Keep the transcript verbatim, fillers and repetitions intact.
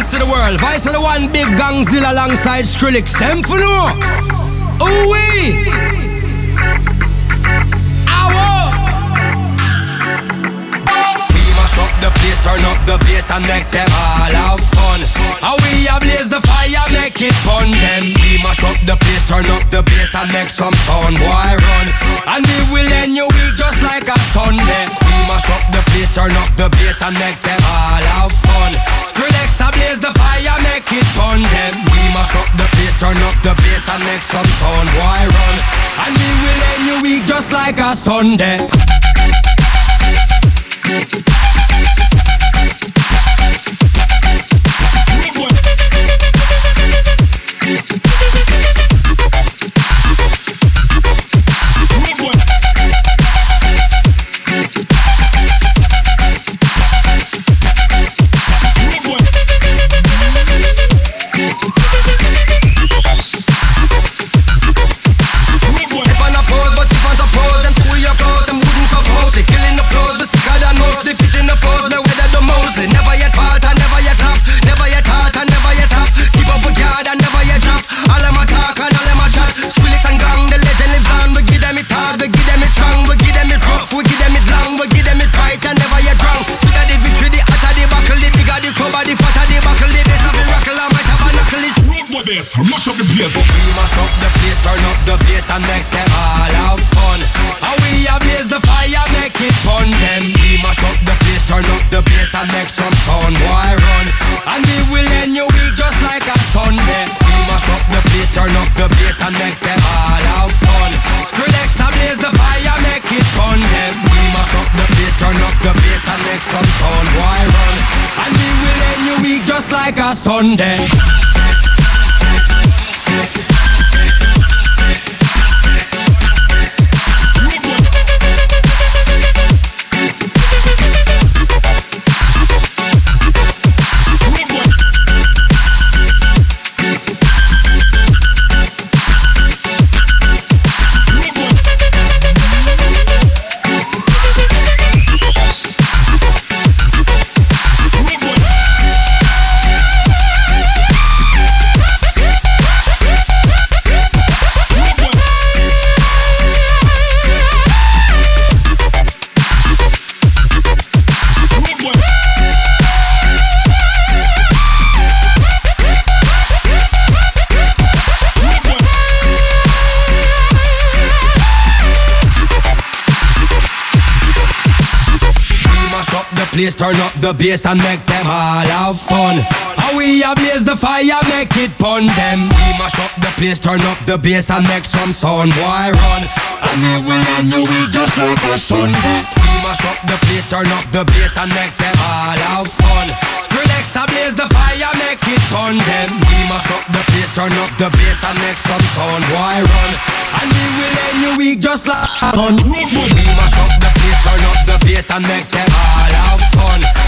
rest of the world. Vice of the one big Gangzilla alongside Skrillex. Them for no. Ooh-wee. Ow. We mash up the place, turn up the bass and make them all have fun. How we ablaze the fire, make it fun. Them we mash up the place, turn up the bass and make some sound. Boy run, and we will end your week just like a Sunday. We mash up the place, turn up the bass and make them all have fun. Skrillex ablaze the fire, make it fun. Them we mash up the place, turn up the bass and make some sound. Boy run, and we will end your week just like a Sunday. Mash up the place. We mash up the place, turn up the bass and make them all have fun. How we ablaze the fire, make it fun. Them we mash up the place, turn up the bass and make some sound. Boy run, and we will end your week just like a Sunday. We mash up the place, turn up the bass and make them all have fun. Skrillex ablaze the fire, make it fun. Them we mash up the place, turn up the bass and make some sound. Boy run, and we will end your week just like a Sunday. Please turn up the bass and make them all have fun. How we ablaze the fire, make it fun. Them we mash up the place, turn up the bass and make some sound. Boy run, and we will end your week just like a Sunday. We mash up the place, turn up the bass and make them all have fun. Skrillex ablaze the fire, make it fun. Them we mash up the place, turn up the bass and make some sound. Boy run, and we will end your week just like a fun. We mash up the place, turn up the bass and make them all have fun.